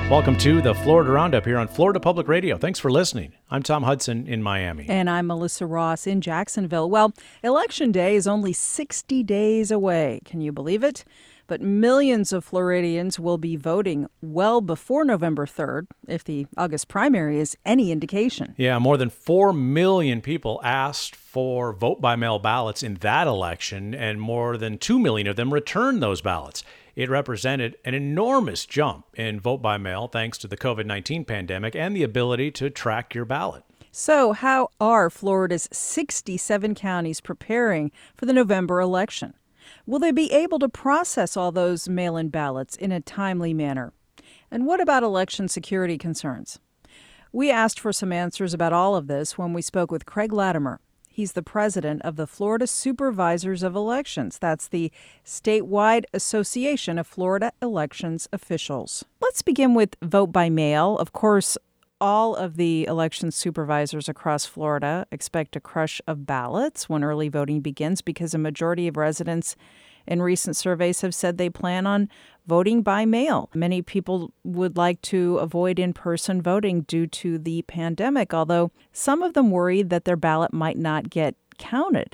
Welcome to the Florida Roundup here on Florida Public Radio. Thanks for listening. I'm Tom Hudson in Miami. And I'm Melissa Ross in Jacksonville. Well, Election Day is only 60 days away. Can you believe it? But millions of Floridians will be voting well before November 3rd, if the August primary is any indication. Yeah, more than 4 million people asked for vote-by-mail ballots in that election, and more than 2 million of them returned those ballots. It represented an enormous jump in vote-by-mail thanks to the COVID-19 pandemic and the ability to track your ballot. So how are Florida's 67 counties preparing for the November election? Will they be able to process all those mail-in ballots in a timely manner? And what about election security concerns? We asked for some answers about all of this when we spoke with Craig Latimer. He's the president of the Florida Supervisors of Elections. That's the statewide association of Florida elections officials. Let's begin with vote by mail. Of course, all of the election supervisors across Florida expect a crush of ballots when early voting begins because a majority of residents in recent surveys have said they plan on voting by mail. Many people would like to avoid in-person voting due to the pandemic, although some of them worry that their ballot might not get counted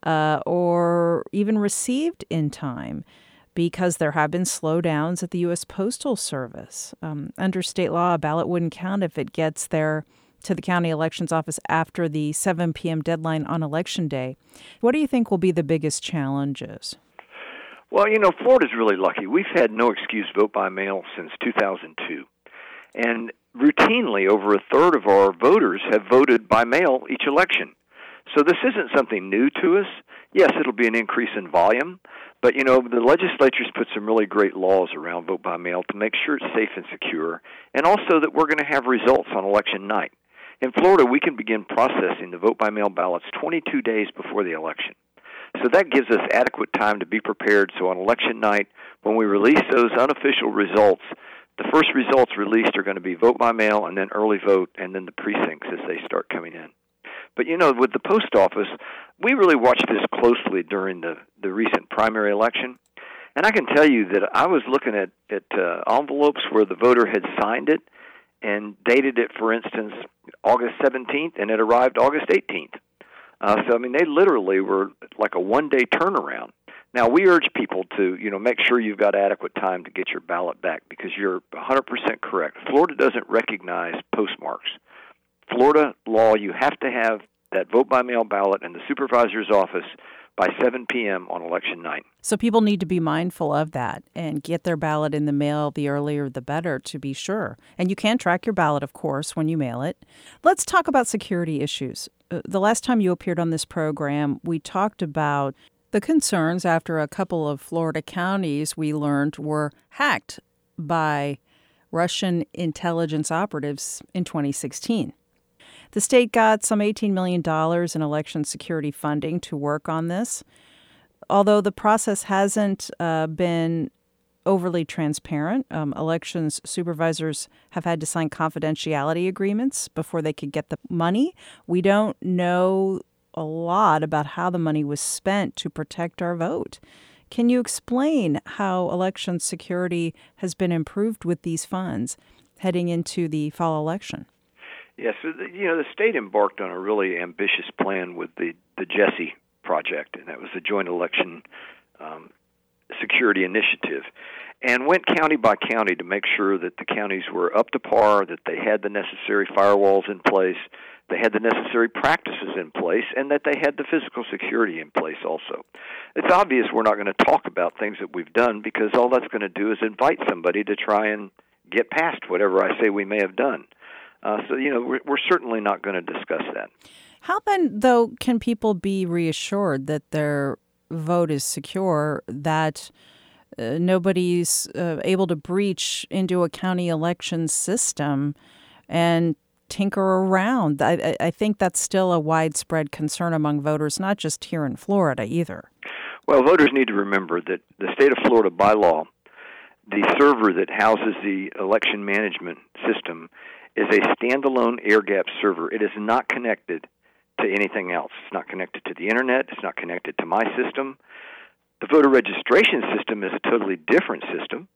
or even received in time because there have been slowdowns at the U.S. Postal Service. Under state law, a ballot wouldn't count if it gets there to the county elections office after the 7 p.m. deadline on Election Day. What do you think will be the biggest challenges? Well, Florida's really lucky. We've had no excuse vote by mail since 2002. And routinely, over a third of our voters have voted by mail each election. So this isn't something new to us. Yes, it'll be an increase in volume. But, the legislature's put some really great laws around vote by mail to make sure it's safe and secure, and also that we're going to have results on election night. In Florida, we can begin processing the vote by mail ballots 22 days before the election. So that gives us adequate time to be prepared. So on election night, when we release those unofficial results, the first results released are going to be vote by mail and then early vote and then the precincts as they start coming in. But, with the post office, we really watched this closely during the recent primary election. And I can tell you that I was looking at envelopes where the voter had signed it and dated it, for instance, August 17th, and it arrived August 18th. They literally were like a one-day turnaround. Now, we urge people to, make sure you've got adequate time to get your ballot back because you're 100% correct. Florida doesn't recognize postmarks. Florida law, you have to have that vote-by-mail ballot in the supervisor's office by 7 p.m. on election night. So people need to be mindful of that and get their ballot in the mail the earlier the better to be sure. And you can track your ballot, of course, when you mail it. Let's talk about security issues. The last time you appeared on this program, we talked about the concerns after a couple of Florida counties we learned were hacked by Russian intelligence operatives in 2016. The state got some $18 million in election security funding to work on this, although the process hasn't been overly transparent. Elections supervisors have had to sign confidentiality agreements before they could get the money. We don't know a lot about how the money was spent to protect our vote. Can you explain how election security has been improved with these funds heading into the fall election? Yes, the state embarked on a really ambitious plan with the JESSE project, and that was the Joint Election Security Initiative, and went county by county to make sure that the counties were up to par, that they had the necessary firewalls in place, they had the necessary practices in place, and that they had the physical security in place also. It's obvious we're not going to talk about things that we've done because all that's going to do is invite somebody to try and get past whatever I say we may have done. We're certainly not going to discuss that. How then, though, can people be reassured that their vote is secure, that nobody's able to breach into a county election system and tinker around? I think that's still a widespread concern among voters, not just here in Florida either. Well, voters need to remember that the state of Florida, by law, the server that houses the election management system is a standalone air-gapped server. It is not connected to anything else. It's not connected to the Internet. It's not connected to my system. The voter registration system is a totally different system.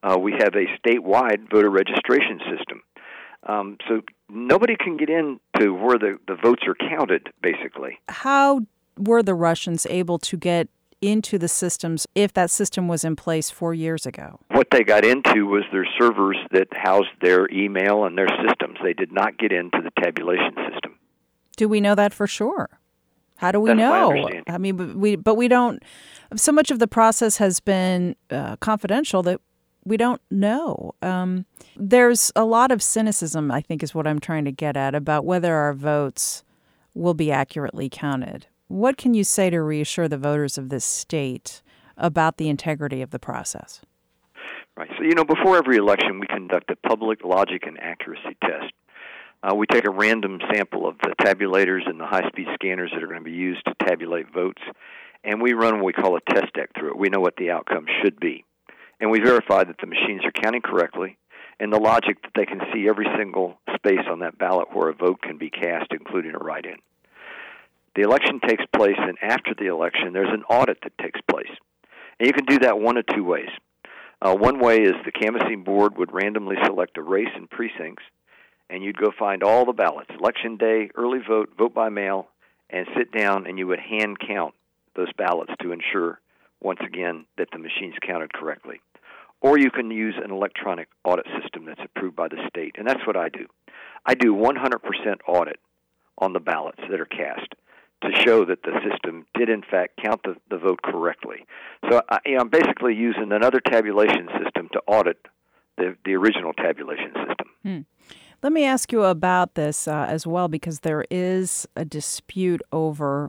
we have a statewide voter registration system. So nobody can get into where the votes are counted, basically. How were the Russians able to get into the systems if that system was in place 4 years ago? What they got into was their servers that housed their email and their systems. They did not get into the tabulation system. Do we know that for sure? How do we That's know? my understanding. I mean, but we don't. So much of the process has been confidential that we don't know. There's a lot of cynicism, I think, is what I'm trying to get at about whether our votes will be accurately counted. What can you say to reassure the voters of this state about the integrity of the process? Right. So, before every election, we conduct a public logic and accuracy test. We take a random sample of the tabulators and the high-speed scanners that are going to be used to tabulate votes, and we run what we call a test deck through it. We know what the outcome should be. And we verify that the machines are counting correctly, and the logic that they can see every single space on that ballot where a vote can be cast, including a write-in. The election takes place, and after the election, there's an audit that takes place. And you can do that one of two ways. One way is the canvassing board would randomly select a race and precincts, and you'd go find all the ballots, election day, early vote, vote by mail, and sit down and you would hand count those ballots to ensure, once again, that the machines counted correctly. Or you can use an electronic audit system that's approved by the state, and that's what I do. I do 100% audit on the ballots that are cast to show that the system did, in fact, count the vote correctly. So I'm basically using another tabulation system to audit the original tabulation system. Let me ask you about this as well, because there is a dispute over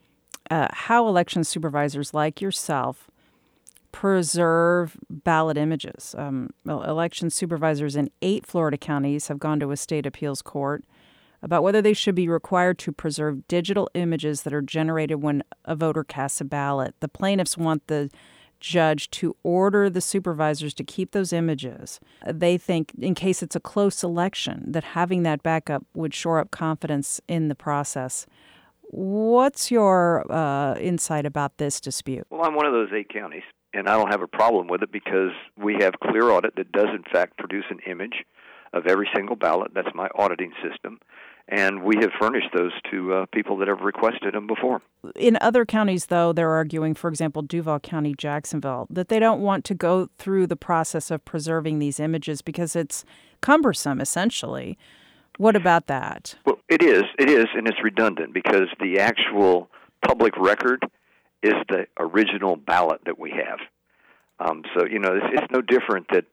how election supervisors like yourself preserve ballot images. Election supervisors in 8 Florida counties have gone to a state appeals court about whether they should be required to preserve digital images that are generated when a voter casts a ballot. The plaintiffs want the judge to order the supervisors to keep those images. They think, in case it's a close election, that having that backup would shore up confidence in the process. What's your insight about this dispute? Well, I'm one of those 8 counties, and I don't have a problem with it because we have Clear Audit that does, in fact, produce an image of every single ballot. That's my auditing system. And we have furnished those to people that have requested them before. In other counties, though, they're arguing, for example, Duval County, Jacksonville, that they don't want to go through the process of preserving these images because it's cumbersome, essentially. What about that? Well, it is, and it's redundant because the actual public record is the original ballot that we have. So, it's no different that,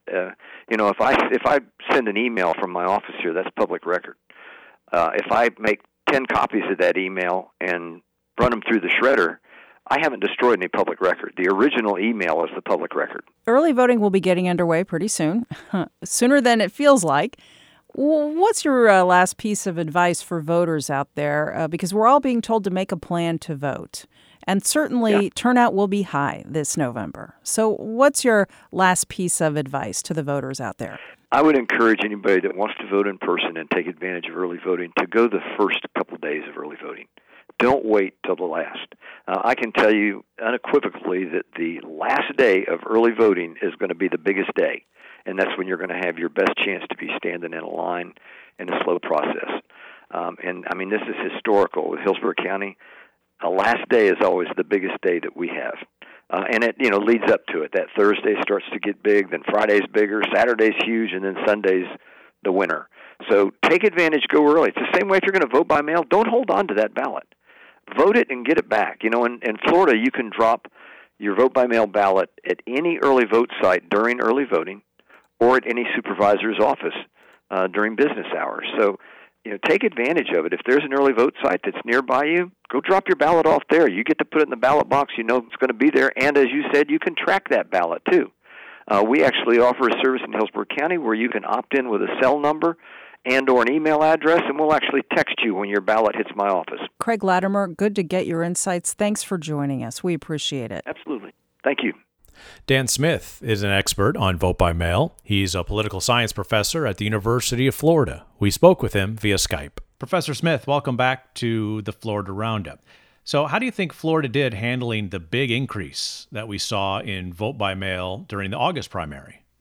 if I send an email from my office here, that's public record. If I make 10 copies of that email and run them through the shredder, I haven't destroyed any public record. The original email is the public record. Early voting will be getting underway pretty soon, sooner than it feels like. What's your last piece of advice for voters out there? Because we're all being told to make a plan to vote. And certainly turnout will be high this November. So what's your last piece of advice to the voters out there? I would encourage anybody that wants to vote in person and take advantage of early voting to go the first couple days of early voting. Don't wait till the last. I can tell you unequivocally that the last day of early voting is going to be the biggest day, and that's when you're going to have your best chance to be standing in a line in a slow process. This is historical with Hillsborough County. The last day is always the biggest day that we have. And it, leads up to it. That Thursday starts to get big, then Friday's bigger, Saturday's huge, and then Sunday's the winner. So take advantage, go early. It's the same way if you're going to vote by mail. Don't hold on to that ballot. Vote it and get it back. In Florida, you can drop your vote by mail ballot at any early vote site during early voting or at any supervisor's office during business hours. So, take advantage of it. If there's an early vote site that's nearby you, go drop your ballot off there. You get to put it in the ballot box. You know it's going to be there. And as you said, you can track that ballot, too. We actually offer a service in Hillsborough County where you can opt in with a cell number and or an email address, and we'll actually text you when your ballot hits my office. Craig Latimer, good to get your insights. Thanks for joining us. We appreciate it. Absolutely. Thank you. Dan Smith is an expert on vote by mail. He's a political science professor at the University of Florida. We spoke with him via Skype. Professor Smith, welcome back to the Florida Roundup. So how do you think Florida did handling the big increase that we saw in vote by mail during the August primary?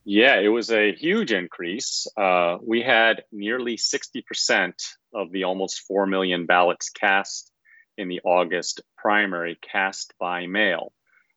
Yeah, it was a huge increase. We had nearly 60% of the almost 4 million ballots cast in the August primary cast by mail.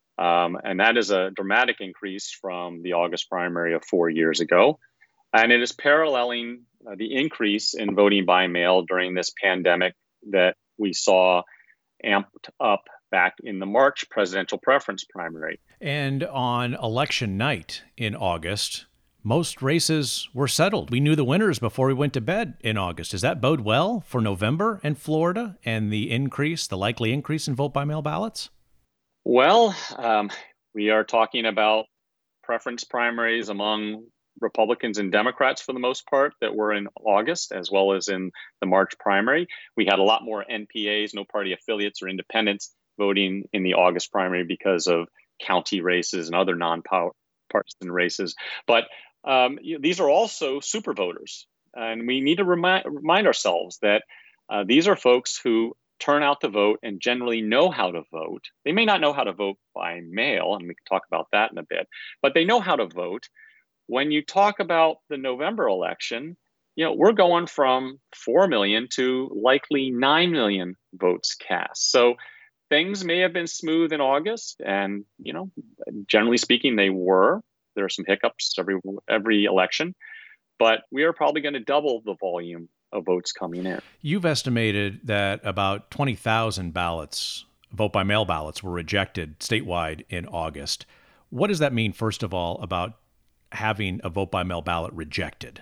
And that is a dramatic increase from the August primary of 4 years ago. And it is paralleling the increase in voting by mail during this pandemic that we saw amped up back in the March presidential preference primary. And on election night in August, most races were settled. We knew the winners before we went to bed in August. Does that bode well for November in Florida and the likely increase in vote-by-mail ballots? Well, we are talking about preference primaries among Republicans and Democrats for the most part that were in August, as well as in the March primary. We had a lot more NPAs, no party affiliates or independents, voting in the August primary because of county races and other non-partisan races. But these are also super voters. And we need to remind ourselves that these are folks who turn out to vote and generally know how to vote. They may not know how to vote by mail, and we can talk about that in a bit, but they know how to vote. When you talk about the November election, we're going from 4 million to likely 9 million votes cast. So things may have been smooth in August, and generally speaking, they were. There are some hiccups every election, but we are probably going to double the volume of votes coming in. You've estimated that about 20,000 ballots, vote-by-mail ballots, were rejected statewide in August. What does that mean, first of all, about having a vote-by-mail ballot rejected?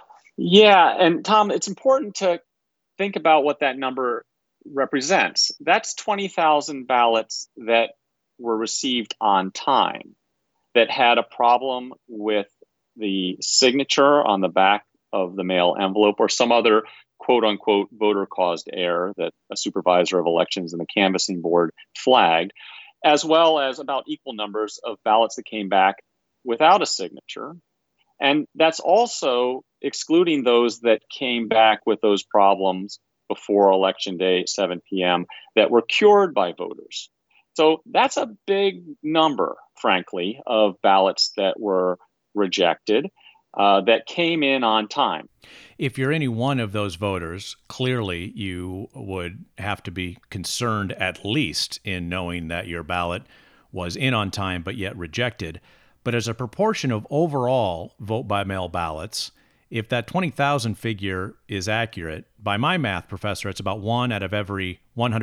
Yeah, and Tom, it's important to think about what that number represents. That's 20,000 ballots that were received on time, that had a problem with the signature on the back of the mail envelope or some other quote-unquote voter-caused error that a supervisor of elections and the canvassing board flagged, as well as about equal numbers of ballots that came back without a signature. And that's also excluding those that came back with those problems before Election Day, 7 p.m., that were cured by voters. So that's a big number, frankly, of ballots that were rejected that came in on time. If you're any one of those voters, clearly you would have to be concerned at least in knowing that your ballot was in on time but yet rejected. But as a proportion of overall vote-by-mail ballots, if that 20,000 figure is accurate, by my math, Professor, it's about 1 out of every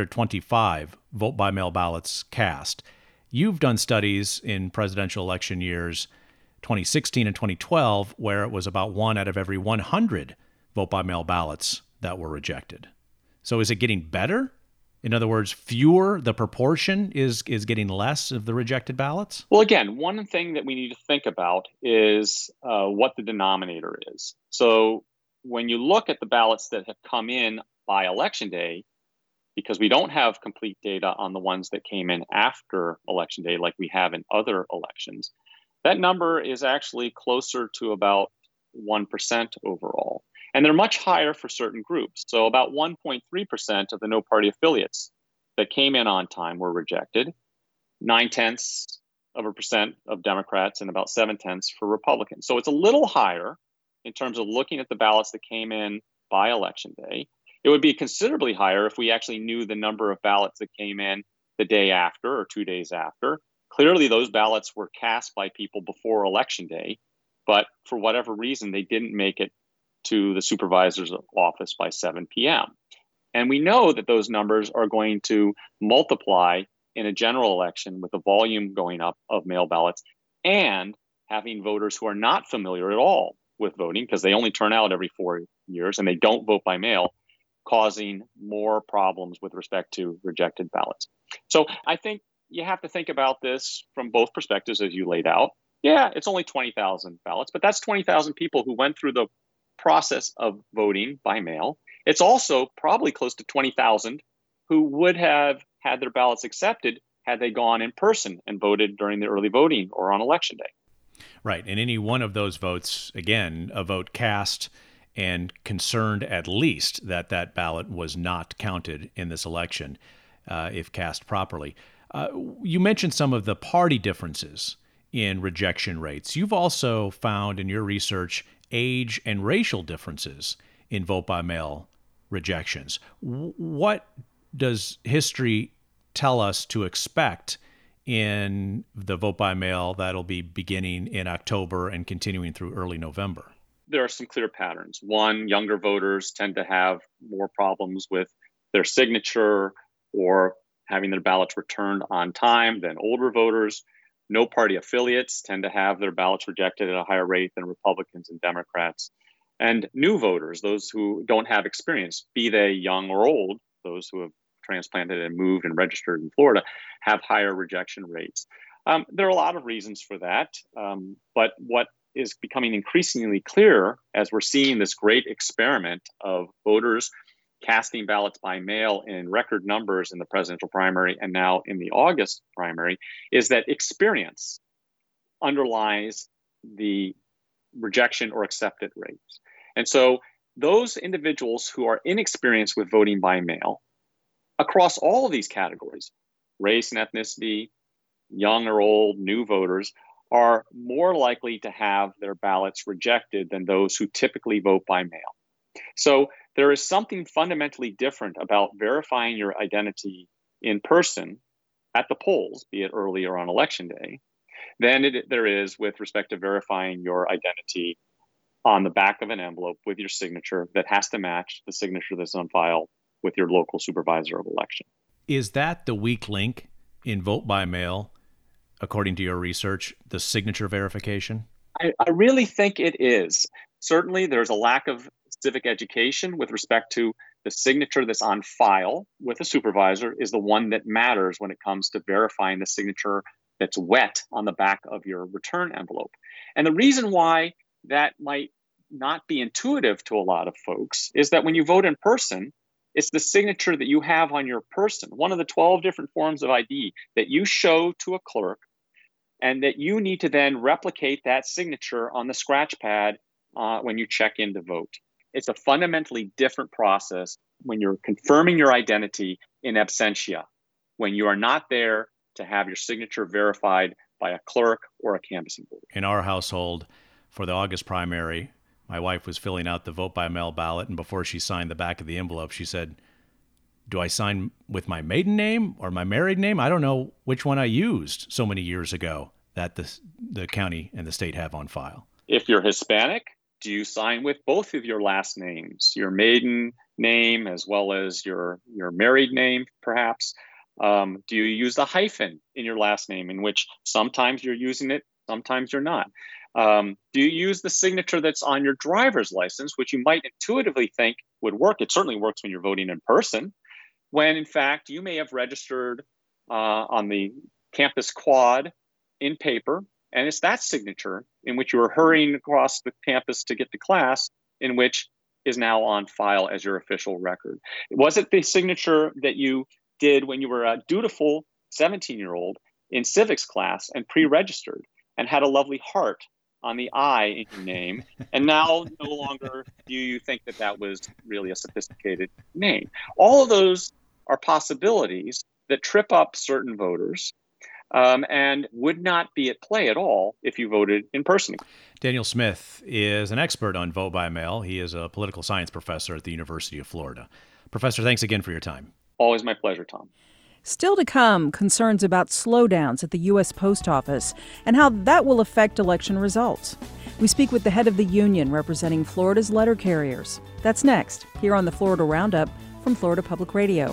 125 vote-by-mail ballots cast. You've done studies in presidential election years 2016 and 2012 where it was about 1 out of every 100 vote-by-mail ballots that were rejected. So is it getting better? In other words, the proportion is getting less of the rejected ballots? Well, again, one thing that we need to think about is what the denominator is. So when you look at the ballots that have come in by Election Day, because we don't have complete data on the ones that came in after Election Day like we have in other elections, that number is actually closer to about 1% overall. And they're much higher for certain groups. So about 1.3% of the no party affiliates that came in on time were rejected, 0.9% of Democrats, and about 0.7% for Republicans. So it's a little higher in terms of looking at the ballots that came in by Election Day. It would be considerably higher if we actually knew the number of ballots that came in the day after or 2 days after. Clearly, those ballots were cast by people before Election Day, but for whatever reason, they didn't make it to the supervisor's office by 7 p.m. And we know that those numbers are going to multiply in a general election with the volume going up of mail ballots and having voters who are not familiar at all with voting because they only turn out every 4 years and they don't vote by mail, causing more problems with respect to rejected ballots. So I think you have to think about this from both perspectives as you laid out. Yeah, it's only 20,000 ballots, but that's 20,000 people who went through the process of voting by mail. It's also probably close to 20,000 who would have had their ballots accepted had they gone in person and voted during the early voting or on Election Day. Right. And any one of those votes, again, a vote cast and concerned at least that that ballot was not counted in this election if cast properly. You mentioned some of the party differences in rejection rates. You've also found in your research age and racial differences in vote by mail rejections. What does history tell us to expect in the vote by mail that'll be beginning in October and continuing through early November? There are some clear patterns. One, younger voters tend to have more problems with their signature or having their ballots returned on time than older voters. No party affiliates tend to have their ballots rejected at a higher rate than Republicans and Democrats. And new voters, those who don't have experience, be they young or old, those who have transplanted and moved and registered in Florida, have higher rejection rates. There are a lot of reasons for that, but what is becoming increasingly clear as we're seeing this great experiment of voters casting ballots by mail in record numbers in the presidential primary and now in the August primary is that experience underlies the rejection or accepted rates. And so those individuals who are inexperienced with voting by mail across all of these categories, race and ethnicity, young or old, new voters, are more likely to have their ballots rejected than those who typically vote by mail. So there is something fundamentally different about verifying your identity in person at the polls, be it early or on election day, than there is with respect to verifying your identity on the back of an envelope with your signature that has to match the signature that's on file with your local supervisor of election. Is that the weak link in vote by mail, according to your research, the signature verification? I really think it is. Certainly, there's a lack of civic education with respect to the signature that's on file with a supervisor is the one that matters when it comes to verifying the signature that's wet on the back of your return envelope. And the reason why that might not be intuitive to a lot of folks is that when you vote in person, it's the signature that you have on your person, one of the 12 different forms of ID that you show to a clerk, and that you need to then replicate that signature on the scratch pad when you check in to vote. It's a fundamentally different process when you're confirming your identity in absentia, when you are not there to have your signature verified by a clerk or a canvassing board. In our household, for the August primary, my wife was filling out the vote by mail ballot, and before she signed the back of the envelope, she said, "Do I sign with my maiden name or my married name? I don't know which one I used so many years ago that the county and the state have on file." If you're Hispanic, do you sign with both of your last names, your maiden name as well as your married name, perhaps? Do you use the hyphen in your last name, in which sometimes you're using it, sometimes you're not? Do you use the signature that's on your driver's license, which you might intuitively think would work? It certainly works when you're voting in person, when in fact you may have registered on the campus quad in paper, and it's that signature in which you were hurrying across the campus to get to class, in which is now on file as your official record. Was it the signature that you did when you were a dutiful 17-year-old in civics class and pre-registered and had a lovely heart on the I in your name, and now no longer do you think that that was really a sophisticated name? All of those are possibilities that trip up certain voters and would not be at play at all if you voted in person. Daniel Smith is an expert on vote by mail. He is a political science professor at the University of Florida. Professor, thanks again for your time. Always my pleasure, Tom. Still to come, concerns about slowdowns at the U.S. Post Office and how that will affect election results. We speak with the head of the union representing Florida's letter carriers. That's next, here on the Florida Roundup from Florida Public Radio.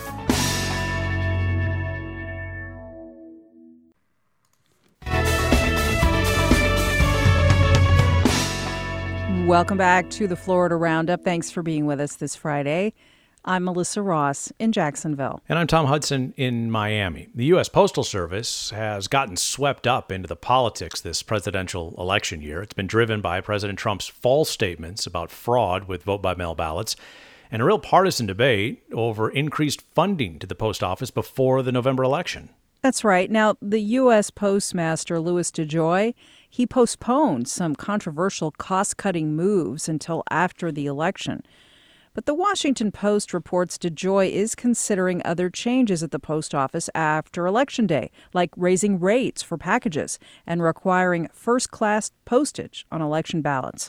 Welcome back to the Florida Roundup. Thanks for being with us this Friday. I'm Melissa Ross in Jacksonville. And I'm Tom Hudson in Miami. The U.S. Postal Service has gotten swept up into the politics this presidential election year. It's been driven by President Trump's false statements about fraud with vote-by-mail ballots and a real partisan debate over increased funding to the post office before the November election. That's right. Now, the U.S. Postmaster, Louis DeJoy, he postponed some controversial cost-cutting moves until after the election. But the Washington Post reports DeJoy is considering other changes at the post office after Election Day, like raising rates for packages and requiring first-class postage on election ballots.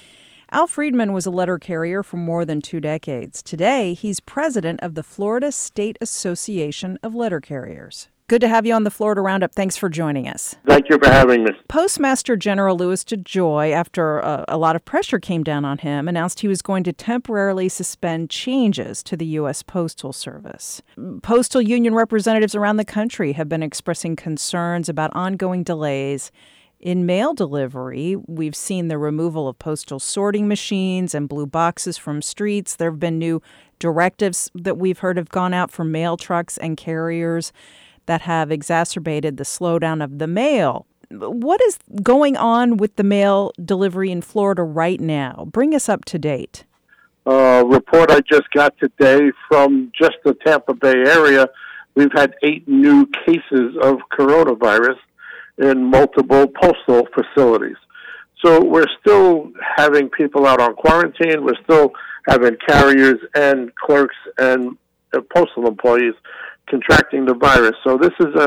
Al Friedman was a letter carrier for more than 2 decades. Today, he's president of the Florida State Association of Letter Carriers. Good to have you on the Florida Roundup. Thanks for joining us. Thank you for having me. Postmaster General Louis DeJoy, after a lot of pressure came down on him, announced he was going to temporarily suspend changes to the U.S. Postal Service. Postal union representatives around the country have been expressing concerns about ongoing delays in mail delivery. We've seen the removal of postal sorting machines and blue boxes from streets. There have been new directives that we've heard have gone out for mail trucks and carriers that have exacerbated the slowdown of the mail. What is going on with the mail delivery in Florida right now? Bring us up to date. Report I just got today from just the Tampa Bay area, we've had 8 new cases of coronavirus in multiple postal facilities. So we're still having people out on quarantine. We're still having carriers and clerks and postal employees contracting the virus. So this is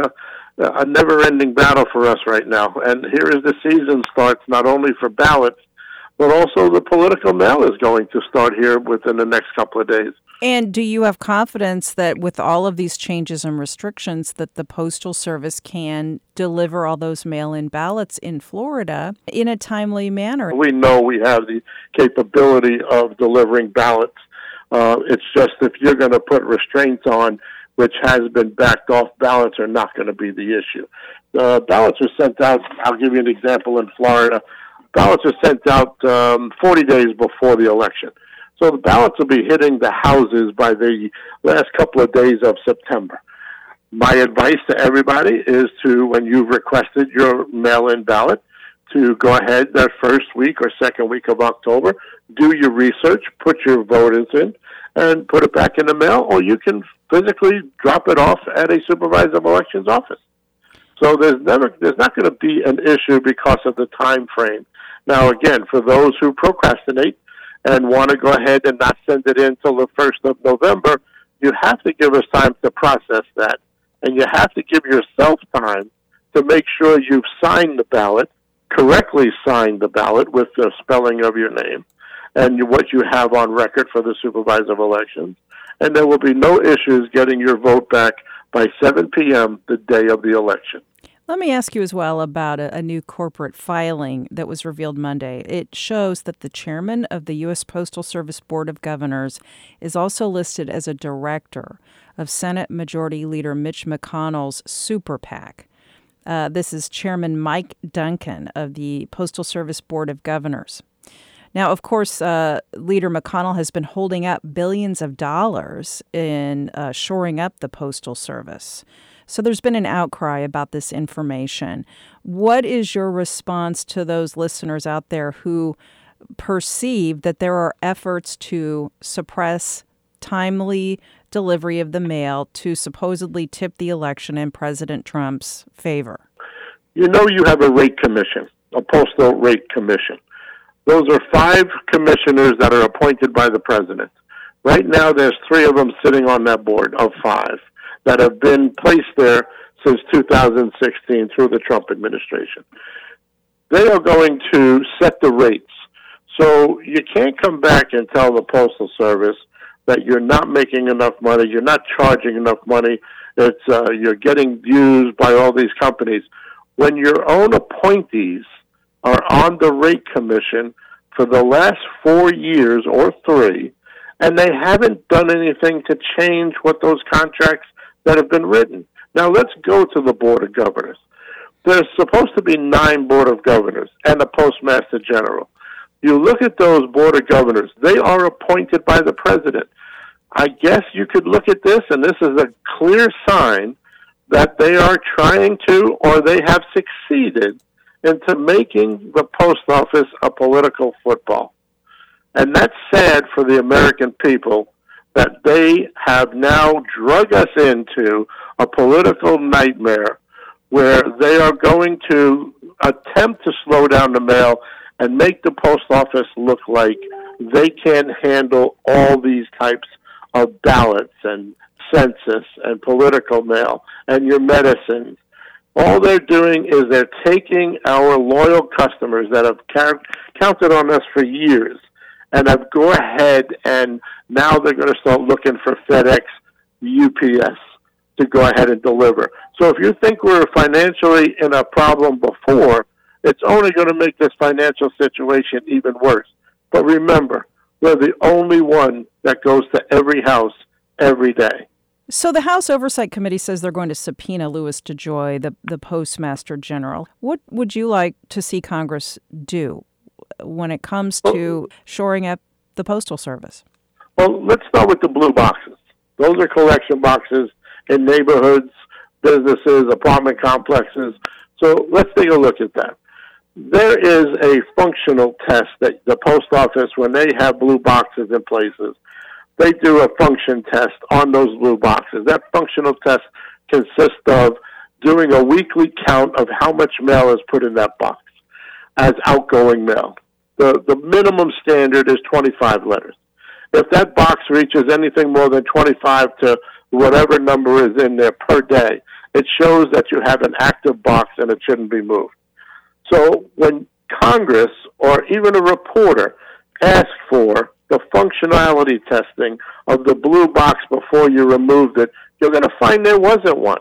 a never-ending battle for us right now. And here as the season starts, not only for ballots, but also the political mail is going to start here within the next couple of days. And do you have confidence that with all of these changes and restrictions that the Postal Service can deliver all those mail-in ballots in Florida in a timely manner? We know we have the capability of delivering ballots. It's just if you're going to put restraints on, which has been backed off, ballots are not going to be the issue. Ballots are sent out, I'll give you an example in Florida. Ballots are sent out 40 days before the election. So the ballots will be hitting the houses by the last couple of days of September. My advice to everybody is to, when you've requested your mail-in ballot, to go ahead that first week or second week of October, do your research, put your voters in, and put it back in the mail, or you can physically drop it off at a supervisor of elections office. So there's not going to be an issue because of the time frame. Now, again, for those who procrastinate and want to go ahead and not send it in until the 1st of November, you have to give us time to process that, and you have to give yourself time to make sure you've signed the ballot, correctly signed the ballot with the spelling of your name, and what you have on record for the supervisor of elections. And there will be no issues getting your vote back by 7 p.m. the day of the election. Let me ask you as well about a new corporate filing that was revealed Monday. It shows that the chairman of the U.S. Postal Service Board of Governors is also listed as a director of Senate Majority Leader Mitch McConnell's super PAC. This is Chairman Mike Duncan of the Postal Service Board of Governors. Now, of course, Leader McConnell has been holding up billions of dollars in shoring up the Postal Service. So there's been an outcry about this information. What is your response to those listeners out there who perceive that there are efforts to suppress timely delivery of the mail to supposedly tip the election in President Trump's favor? You know you have a rate commission, a postal rate commission. Those are 5 commissioners that are appointed by the president. Right now, there's 3 of them sitting on that board of 5 that have been placed there since 2016 through the Trump administration. They are going to set the rates. So you can't come back and tell the Postal Service that you're not making enough money, you're not charging enough money, you're getting used by all these companies. When your own appointees are on the rate commission for the last 4 years or 3, and they haven't done anything to change what those contracts that have been written. Now let's go to the Board of Governors. There's supposed to be 9 Board of Governors and a Postmaster General. You look at those Board of Governors, they are appointed by the President. I guess you could look at this, and this is a clear sign that they are trying to, or they have succeeded into making the post office a political football. And that's sad for the American people that they have now drug us into a political nightmare where they are going to attempt to slow down the mail and make the post office look like they can't handle all these types of ballots and census and political mail and your medicines. All they're doing is they're taking our loyal customers that have counted on us for years and have go ahead and now they're going to start looking for FedEx, UPS to go ahead and deliver. So if you think we were financially in a problem before, it's only going to make this financial situation even worse. But remember, we're the only one that goes to every house every day. So the House Oversight Committee says they're going to subpoena Louis DeJoy, the Postmaster General. What would you like to see Congress do when it comes to shoring up the Postal Service? Well, let's start with the blue boxes. Those are collection boxes in neighborhoods, businesses, apartment complexes. So let's take a look at that. There is a functional test that the post office, when they have blue boxes in places, they do a function test on those blue boxes. That functional test consists of doing a weekly count of how much mail is put in that box as outgoing mail. The minimum standard is 25 letters. If that box reaches anything more than 25 to whatever number is in there per day, it shows that you have an active box and it shouldn't be moved. So when Congress or even a reporter asks for the functionality testing of the blue box before you removed it, you're going to find there wasn't one.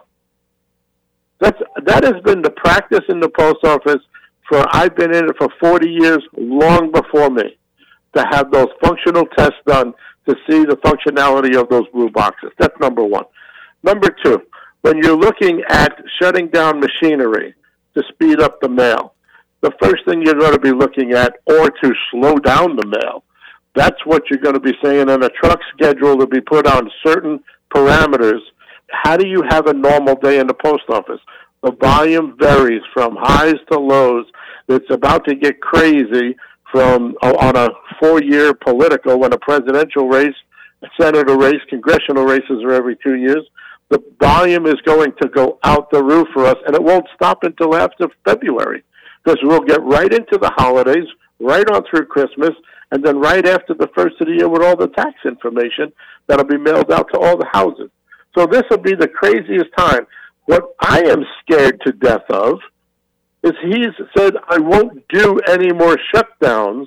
That has been the practice in the post office I've been in it for 40 years, long before me, to have those functional tests done to see the functionality of those blue boxes. That's number one. Number two, when you're looking at shutting down machinery to speed up the mail, the first thing you're going to be looking at, or to slow down the mail, that's what you're going to be saying in a truck schedule to be put on certain parameters. How do you have a normal day in the post office? The volume varies from highs to lows. It's about to get crazy from on a 4-year political, when a presidential race, a senator race, congressional races are every 2 years. The volume is going to go out the roof for us, and it won't stop until after February, because we'll get right into the holidays, right on through Christmas, and then right after the first of the year with all the tax information that'll be mailed out to all the houses. So this will be the craziest time. What I am scared to death of is he's said, I won't do any more shutdowns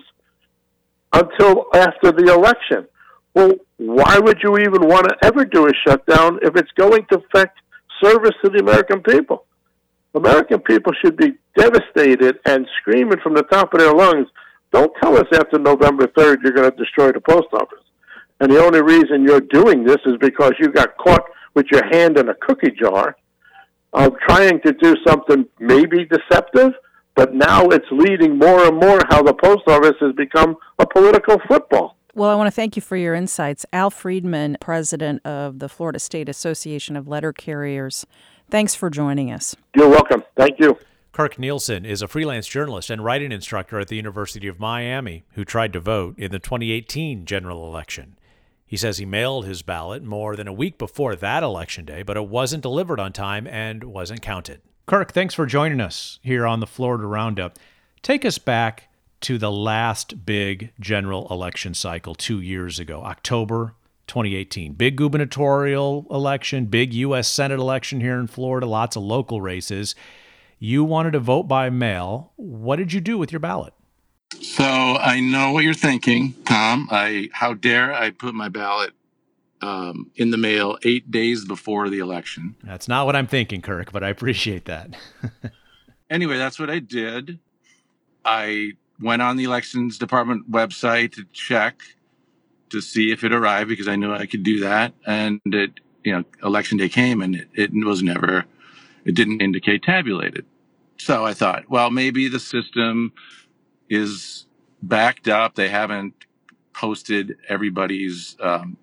until after the election. Well, why would you even want to ever do a shutdown if it's going to affect service to the American people? American people should be devastated and screaming from the top of their lungs, don't tell us after November 3rd you're going to destroy the post office. And the only reason you're doing this is because you got caught with your hand in a cookie jar of trying to do something maybe deceptive, but now it's leading more and more how the post office has become a political football. Well, I want to thank you for your insights. Al Friedman, president of the Florida State Association of Letter Carriers. Thanks for joining us. You're welcome. Thank you. Kirk Nielsen is a freelance journalist and writing instructor at the University of Miami who tried to vote in the 2018 general election. He says he mailed his ballot more than a week before that election day, but it wasn't delivered on time and wasn't counted. Kirk, thanks for joining us here on the Florida Roundup. Take us back to the last big general election cycle 2 years ago, October 2018. Big gubernatorial election, big U.S. Senate election here in Florida, lots of local races. You wanted to vote by mail. What did you do with your ballot? So I know what you're thinking, Tom. How dare I put my ballot in the mail 8 days before the election? That's not what I'm thinking, Kirk, but I appreciate that. Anyway, that's what I did. I went on the Elections Department website to check to see if it arrived, because I knew I could do that. And election day came and it didn't indicate tabulated. So I thought, well, maybe the system is backed up. They haven't posted everybody's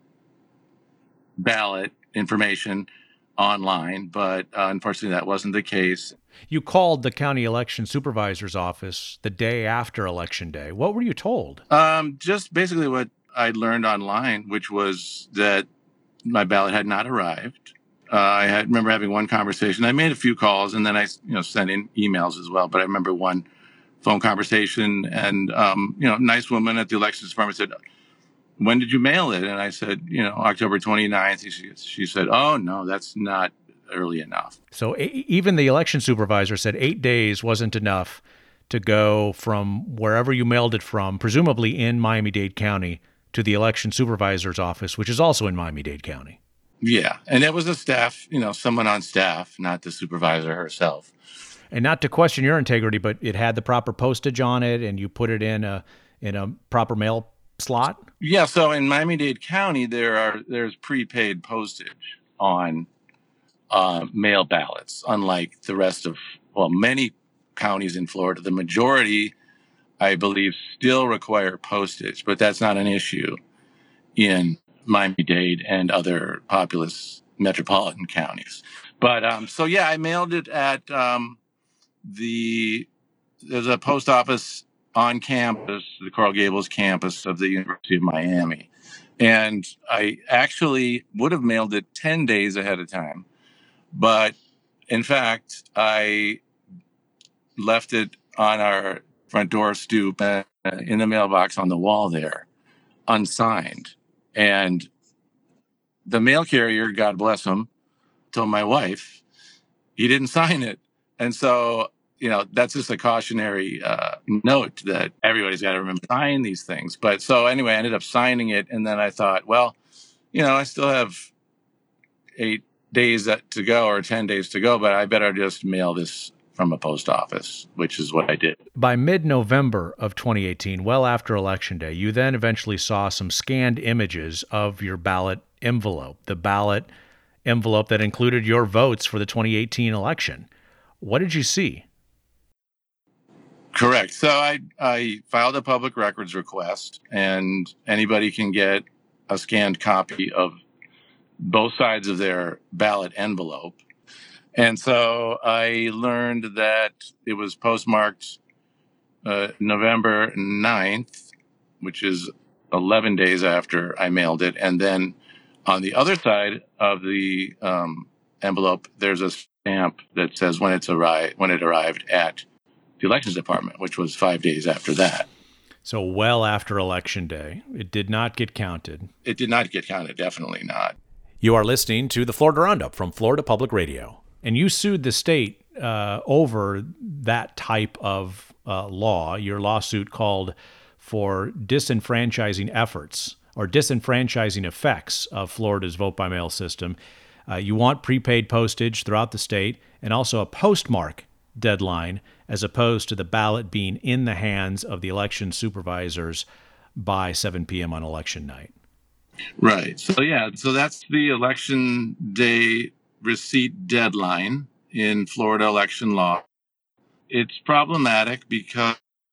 ballot information online, but unfortunately that wasn't the case. You called the county election supervisor's office the day after election day. What were you told? Just basically what I learned online, which was that my ballot had not arrived. I remember having one conversation. I made a few calls, and then I sent in emails as well. But I remember one phone conversation, and nice woman at the elections department said, "When did you mail it?" And I said, October 29th. She said, "Oh no, that's not early enough." So even the election supervisor said 8 days wasn't enough to go from wherever you mailed it from, presumably in Miami-Dade County, to the election supervisor's office, which is also in Miami-Dade County. Yeah, and it was a staff, someone on staff, not the supervisor herself. And not to question your integrity, but it had the proper postage on it, and you put it in a proper mail slot? Yeah, so in Miami-Dade County, there's prepaid postage on mail ballots, unlike the rest of, many counties in Florida. The majority, I believe, still require postage, but that's not an issue in Miami-Dade and other populous metropolitan counties. But I mailed it at there's a post office on campus, the Coral Gables campus of the University of Miami. And I actually would have mailed it 10 days ahead of time. But in fact, I left it on our front door stoop in the mailbox on the wall there, unsigned. And the mail carrier, God bless him, told my wife he didn't sign it. And so, that's just a cautionary note that everybody's got to remember to sign these things. But so anyway, I ended up signing it. And then I thought, well, I still have 8 days to go or 10 days to go, but I better just mail this from a post office, which is what I did. By mid-November of 2018, well after Election Day, you then eventually saw some scanned images of your ballot envelope, the ballot envelope that included your votes for the 2018 election. What did you see? Correct. So I filed a public records request, and anybody can get a scanned copy of both sides of their ballot envelope. And so I learned that it was postmarked November 9th, which is 11 days after I mailed it. And then on the other side of the envelope, there's a stamp that says when it arrived at the elections department, which was 5 days after that. So well after Election Day. It did not get counted. It did not get counted, definitely not. You are listening to the Florida Roundup from Florida Public Radio. And you sued the state over that type of law. Your lawsuit called for disenfranchising efforts or disenfranchising effects of Florida's vote-by-mail system. You want prepaid postage throughout the state and also a postmark deadline as opposed to the ballot being in the hands of the election supervisors by 7 p.m. on election night. Right. So that's the election day receipt deadline in Florida election law. It's problematic because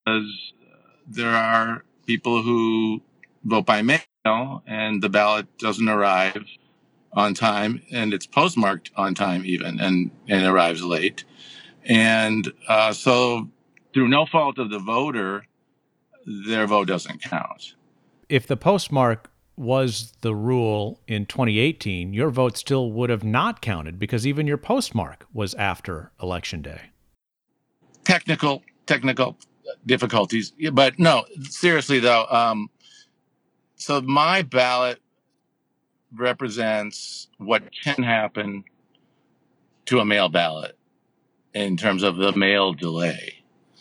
there are people who vote by mail and the ballot doesn't arrive on time, and it's postmarked on time even, and arrives late. And so through no fault of the voter, their vote doesn't count. If the postmark was the rule in 2018, your vote still would have not counted because even your postmark was after Election Day. Technical difficulties. But no, seriously though, so my ballot represents what can happen to a mail ballot in terms of the mail delay.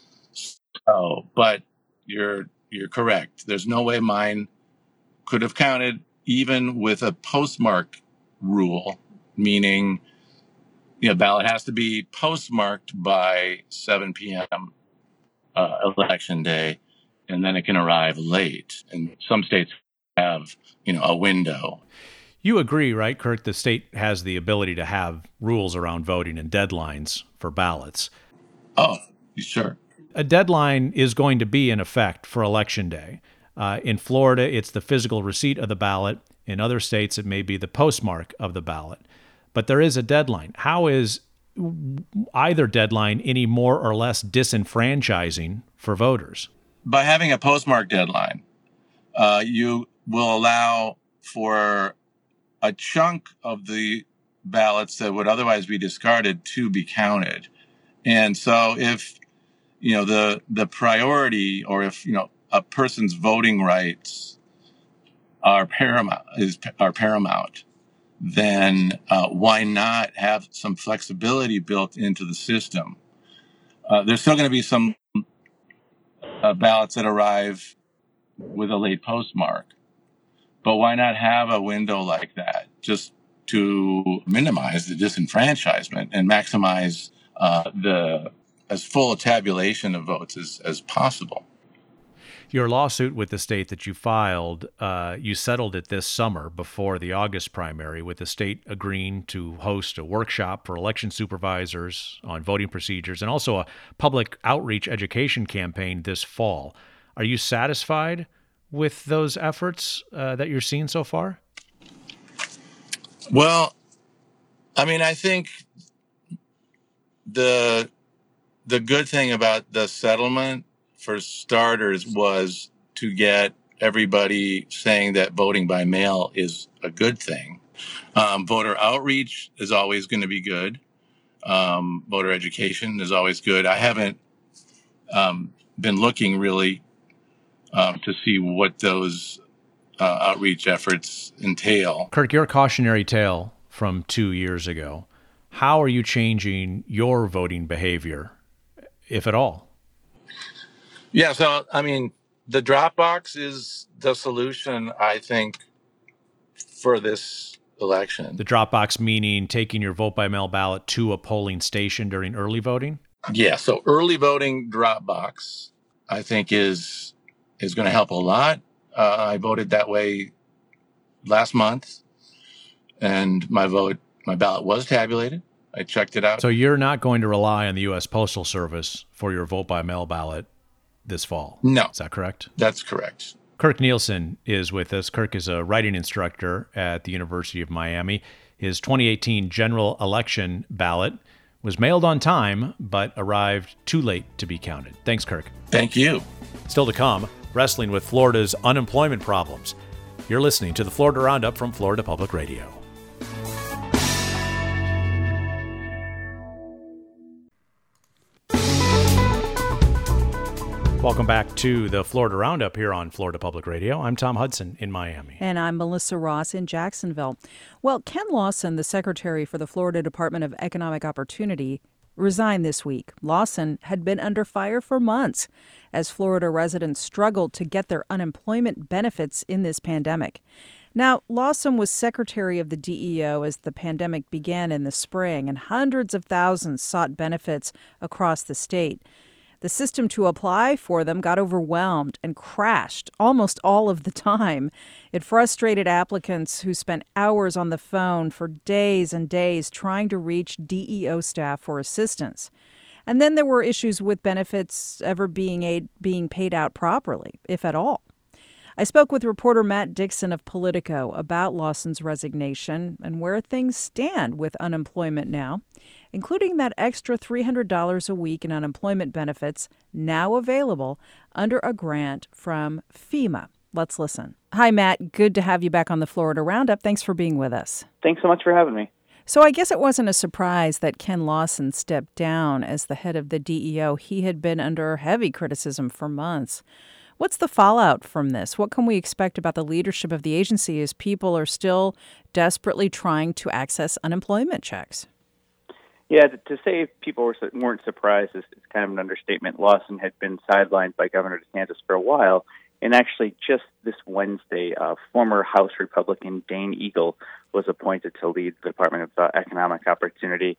So, but you're correct. There's no way mine could have counted even with a postmark rule, meaning ballot has to be postmarked by 7 p.m. Election day, and then it can arrive late. And some states have, a window. You agree, right, Kirk? The state has the ability to have rules around voting and deadlines for ballots. Oh, sure. A deadline is going to be in effect for Election Day. In Florida, it's the physical receipt of the ballot. In other states, it may be the postmark of the ballot. But there is a deadline. How is either deadline any more or less disenfranchising for voters? By having a postmark deadline, you will allow for a chunk of the ballots that would otherwise be discarded to be counted. And so if the priority, or if, a person's voting rights are paramount, then why not have some flexibility built into the system? There's still going to be some ballots that arrive with a late postmark, but why not have a window like that just to minimize the disenfranchisement and maximize as full a tabulation of votes as possible? Your lawsuit with the state that you filed, you settled it this summer before the August primary, with the state agreeing to host a workshop for election supervisors on voting procedures and also a public outreach education campaign this fall. Are you satisfied with those efforts that you're seeing so far? Well, I think the good thing about the settlement, for starters, was to get everybody saying that voting by mail is a good thing. Voter outreach is always going to be good. Voter education is always good. I haven't been looking really to see what those outreach efforts entail. Kirk, your cautionary tale from 2 years ago, how are you changing your voting behavior, if at all? Yeah, so, the drop box is the solution, I think, for this election. The drop box meaning taking your vote-by-mail ballot to a polling station during early voting? Yeah, so early voting drop box, I think, is going to help a lot. I voted that way last month, and my ballot was tabulated. I checked it out. So you're not going to rely on the U.S. Postal Service for your vote-by-mail ballot this fall? No. Is that correct? That's correct. Kirk Nielsen is with us. Kirk is a writing instructor at the University of Miami. His 2018 general election ballot was mailed on time, but arrived too late to be counted. Thanks, Kirk. Thank you. Still to come, wrestling with Florida's unemployment problems. You're listening to the Florida Roundup from Florida Public Radio. Welcome back to the Florida Roundup here on Florida Public Radio. I'm Tom Hudson in Miami. And I'm Melissa Ross in Jacksonville. Well, Ken Lawson, the Secretary for the Florida Department of Economic Opportunity, resigned this week. Lawson had been under fire for months as Florida residents struggled to get their unemployment benefits in this pandemic. Now, Lawson was secretary of the DEO as the pandemic began in the spring, and hundreds of thousands sought benefits across the state. The system to apply for them got overwhelmed and crashed almost all of the time. It frustrated applicants who spent hours on the phone for days and days trying to reach DEO staff for assistance. And then there were issues with benefits ever being paid out properly, if at all. I spoke with reporter Matt Dixon of Politico about Lawson's resignation and where things stand with unemployment now, including that extra $300 a week in unemployment benefits now available under a grant from FEMA. Let's listen. Hi, Matt. Good to have you back on the Florida Roundup. Thanks for being with us. Thanks so much for having me. So I guess it wasn't a surprise that Ken Lawson stepped down as the head of the DEO. He had been under heavy criticism for months. What's the fallout from this? What can we expect about the leadership of the agency as people are still desperately trying to access unemployment checks? Yeah, to say people weren't surprised is kind of an understatement. Lawson had been sidelined by Governor DeSantis for a while, and actually just this Wednesday, former House Republican Dane Eagle was appointed to lead the Department of Economic Opportunity.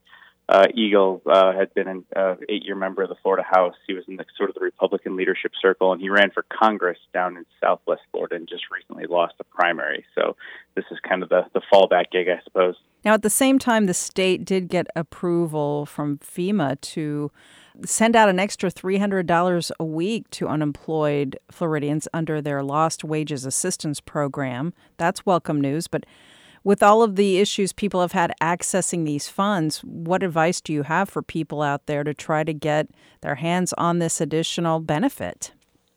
Eagle had been an 8-year member of the Florida House. He was in the sort of the Republican leadership circle, and he ran for Congress down in Southwest Florida and just recently lost a primary. So this is kind of the fallback gig, I suppose. Now, at the same time, the state did get approval from FEMA to send out an extra $300 a week to unemployed Floridians under their Lost Wages Assistance Program. That's welcome news, but with all of the issues people have had accessing these funds, what advice do you have for people out there to try to get their hands on this additional benefit?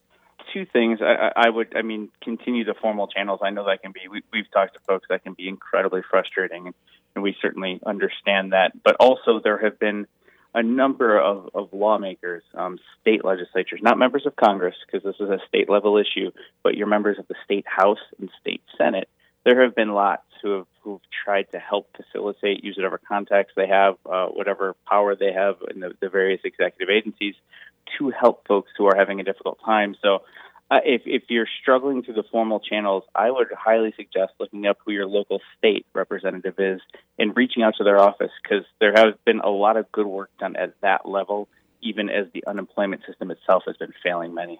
Two things. I would continue the formal channels. I know that can be, we've talked to folks that can be incredibly frustrating, and we certainly understand that. But also there have been a number of lawmakers, state legislatures, not members of Congress, because this is a state level issue, but your members of the state House and state Senate, there have been lots who've tried to help facilitate, use whatever context they have, whatever power they have in the various executive agencies to help folks who are having a difficult time. So if you're struggling through the formal channels, I would highly suggest looking up who your local state representative is and reaching out to their office, because there has been a lot of good work done at that level, even as the unemployment system itself has been failing many.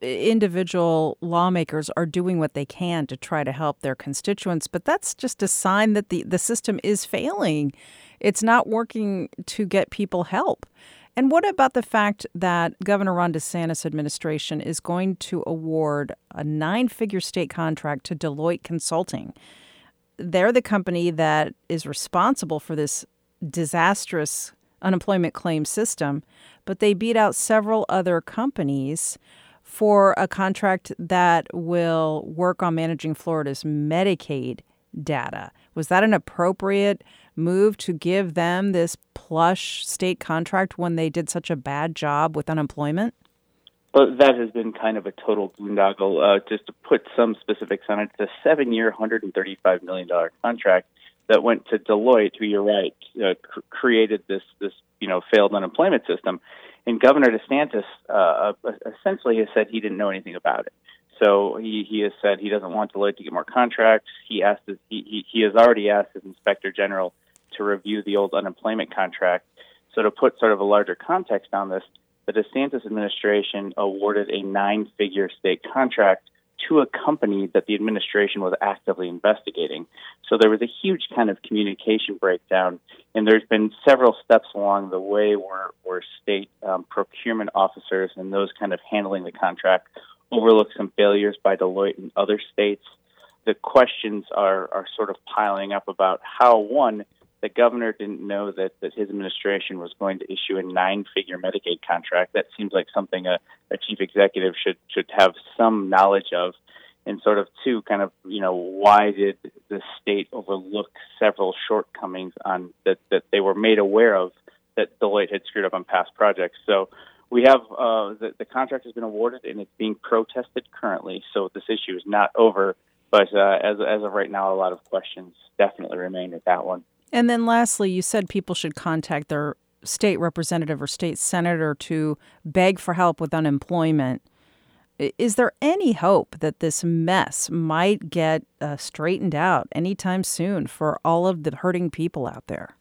Individual lawmakers are doing what they can to try to help their constituents, but that's just a sign that the system is failing. It's not working to get people help. And what about the fact that Governor Ron DeSantis' administration is going to award a 9-figure state contract to Deloitte Consulting? They're the company that is responsible for this disastrous unemployment claim system, but they beat out several other companies for a contract that will work on managing Florida's Medicaid data. Was that an appropriate move to give them this plush state contract when they did such a bad job with unemployment? Well, that has been kind of a total boondoggle. Just to put some specifics on it, it's a 7-year, $135 million contract that went to Deloitte, who, you're right, created this failed unemployment system. And Governor DeSantis essentially has said he didn't know anything about it. So he has said he doesn't want Deloitte to get more contracts. He has already asked his Inspector General to review the old unemployment contract. So to put sort of a larger context on this, the DeSantis administration awarded a 9-figure state contract to a company that the administration was actively investigating. So there was a huge kind of communication breakdown, and there's been several steps along the way where state procurement officers and those kind of handling the contract overlooked some failures by Deloitte and other states. The questions are sort of piling up about how, one, the governor didn't know that his administration was going to issue a 9-figure Medicaid contract. That seems like something a chief executive should have some knowledge of. And sort of, two, kind of, why did the state overlook several shortcomings on that they were made aware of that Deloitte had screwed up on past projects? So we have the contract has been awarded, and it's being protested currently. So this issue is not over. But as of right now, a lot of questions definitely remain with that one. And then lastly, you said people should contact their state representative or state senator to beg for help with unemployment. Is there any hope that this mess might get straightened out anytime soon for all of the hurting people out there?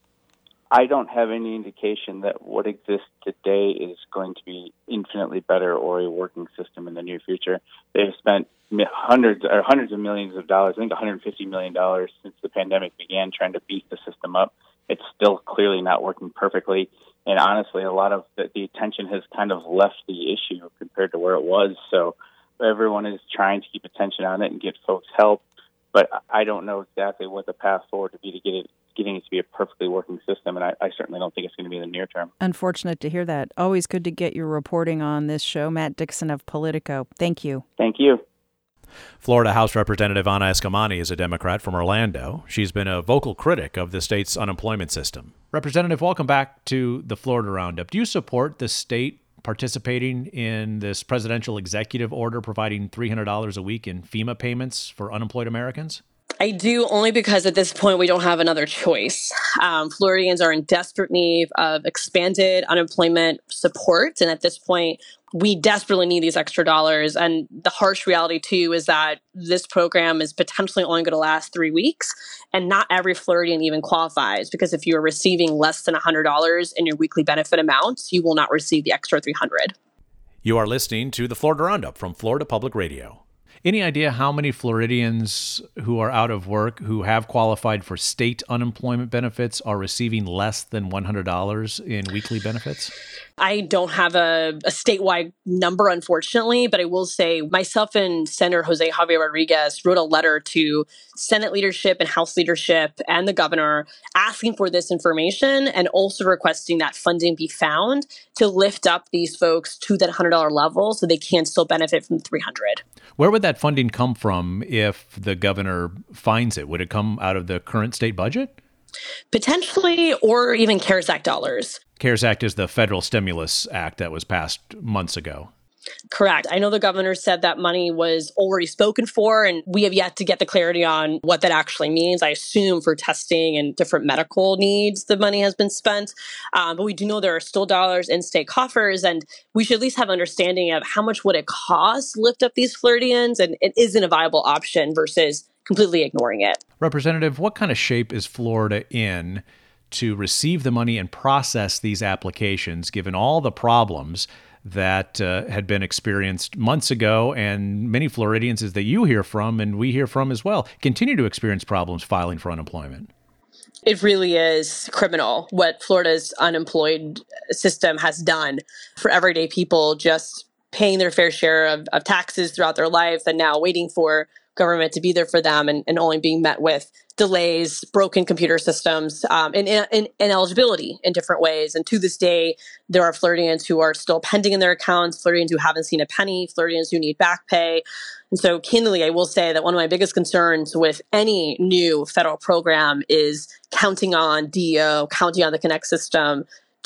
I don't have any indication that what exists today is going to be infinitely better or a working system in the near future. They've spent hundreds of millions of dollars, I think $150 million since the pandemic began, trying to beef the system up. It's still clearly not working perfectly. And honestly, a lot of the attention has kind of left the issue compared to where it was. So everyone is trying to keep attention on it and get folks help. But I don't know exactly what the path forward to be to getting it to be a perfectly working system. And I certainly don't think it's going to be in the near term. Unfortunate to hear that. Always good to get your reporting on this show. Matt Dixon of Politico. Thank you. Thank you. Florida House Representative Anna Eskamani is a Democrat from Orlando. She's been a vocal critic of the state's unemployment system. Representative, welcome back to the Florida Roundup. Do you support the state participating in this presidential executive order providing $300 a week in FEMA payments for unemployed Americans? I do, only because at this point we don't have another choice. Floridians are in desperate need of expanded unemployment support. And at this point, we desperately need these extra dollars. And the harsh reality, too, is that this program is potentially only going to last 3 weeks. And not every Floridian even qualifies, because if you're receiving less than $100 in your weekly benefit amount, you will not receive the extra $300. You are listening to the Florida Roundup from Florida Public Radio. Any idea how many Floridians who are out of work who have qualified for state unemployment benefits are receiving less than $100 in weekly benefits? I don't have a statewide number, unfortunately, but I will say myself and Senator Jose Javier Rodriguez wrote a letter to Senate leadership and House leadership and the governor asking for this information and also requesting that funding be found to lift up these folks to that $100 level so they can still benefit from the $300. Where would that funding come from if the governor finds it? Would it come out of the current state budget? Potentially, or even CARES Act dollars. CARES Act is the federal stimulus act that was passed months ago. Correct. I know the governor said that money was already spoken for, and we have yet to get the clarity on what that actually means. I assume for testing and different medical needs, the money has been spent. But we do know there are still dollars in state coffers, and we should at least have understanding of how much would it cost to lift up these Floridians, and it isn't a viable option versus completely ignoring it. Representative, what kind of shape is Florida in to receive the money and process these applications, given all the problems that had been experienced months ago, and many Floridians, as that you hear from and we hear from as well, continue to experience problems filing for unemployment? It really is criminal what Florida's unemployed system has done for everyday people just paying their fair share of taxes throughout their life and now waiting for government to be there for them and only being met with delays, broken computer systems, and ineligibility in different ways. And to this day, there are Floridians who are still pending in their accounts, Floridians who haven't seen a penny, Floridians who need back pay. And so candidly, I will say that one of my biggest concerns with any new federal program is counting on DEO, counting on the Connect system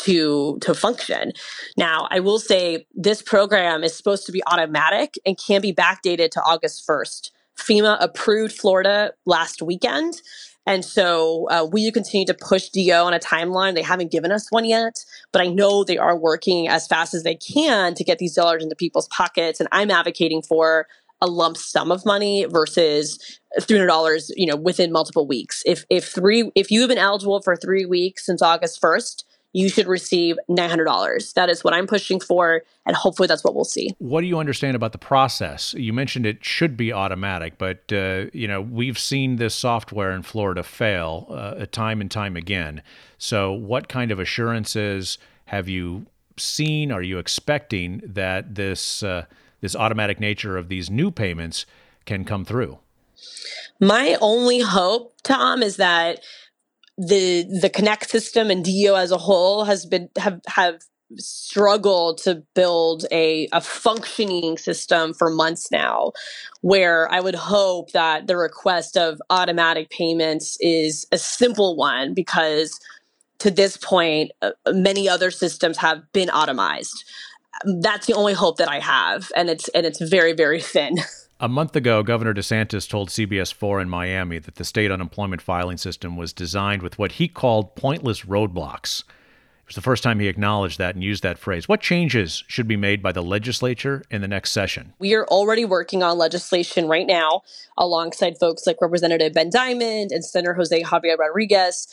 to function. Now, I will say this program is supposed to be automatic and can be backdated to August 1st. FEMA approved Florida last weekend. And so we continue to push DO on a timeline. They haven't given us one yet, but I know they are working as fast as they can to get these dollars into people's pockets. And I'm advocating for a lump sum of money versus $300, within multiple weeks. If you've been eligible for 3 weeks since August 1st, you should receive $900. That is what I'm pushing for, and hopefully that's what we'll see. What do you understand about the process? You mentioned it should be automatic, but we've seen this software in Florida fail time and time again. So what kind of assurances have you seen? Are you expecting that this automatic nature of these new payments can come through? My only hope, Tom, is that the Connect system and DEO as a whole have struggled to build a functioning system for months now, where I would hope that the request of automatic payments is a simple one, because to this point, many other systems have been automized. That's the only hope that I have, and it's very, very thin. A month ago, Governor DeSantis told CBS 4 in Miami that the state unemployment filing system was designed with what he called pointless roadblocks. It was the first time he acknowledged that and used that phrase. What changes should be made by the legislature in the next session? We are already working on legislation right now alongside folks like Representative Ben Diamond and Senator Jose Javier Rodriguez,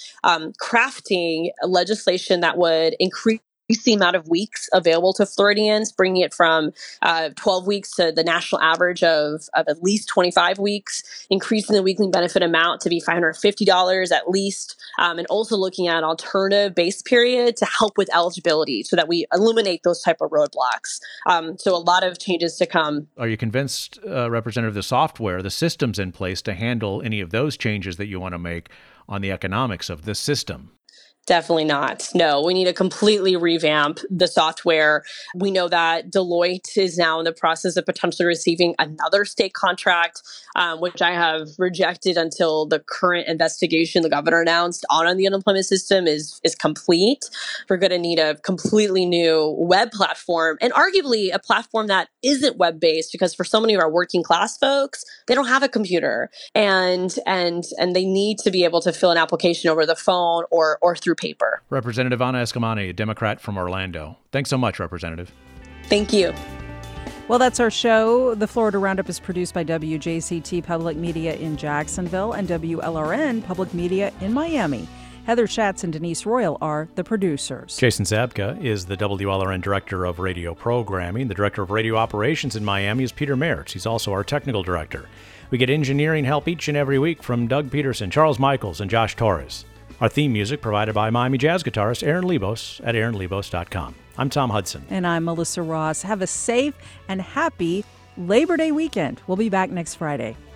crafting legislation that would increase the amount of weeks available to Floridians, bringing it from 12 weeks to the national average of at least 25 weeks, increasing the weekly benefit amount to be $550 at least, and also looking at an alternative base period to help with eligibility so that we eliminate those type of roadblocks. So a lot of changes to come. Are you convinced, Representative, the software, the systems in place to handle any of those changes that you want to make on the economics of this system? Definitely not. No, we need to completely revamp the software. We know that Deloitte is now in the process of potentially receiving another state contract, which I have rejected until the current investigation the governor announced on the unemployment system is complete. We're going to need a completely new web platform, and arguably a platform that isn't web-based, because for so many of our working class folks, they don't have a computer, and they need to be able to fill an application over the phone or through paper. Representative Anna Eskamani, a Democrat from Orlando. Thanks so much, Representative. Thank you. Well, that's our show. The Florida Roundup is produced by WJCT Public Media in Jacksonville and WLRN Public Media in Miami. Heather Schatz and Denise Royal are the producers. Jason Zabka is the WLRN Director of Radio Programming. The Director of Radio Operations in Miami is Peter Mertz. He's also our Technical Director. We get engineering help each and every week from Doug Peterson, Charles Michaels, and Josh Torres. Our theme music provided by Miami jazz guitarist Aaron Lebos at aaronlebos.com. I'm Tom Hudson. And I'm Melissa Ross. Have a safe and happy Labor Day weekend. We'll be back next Friday.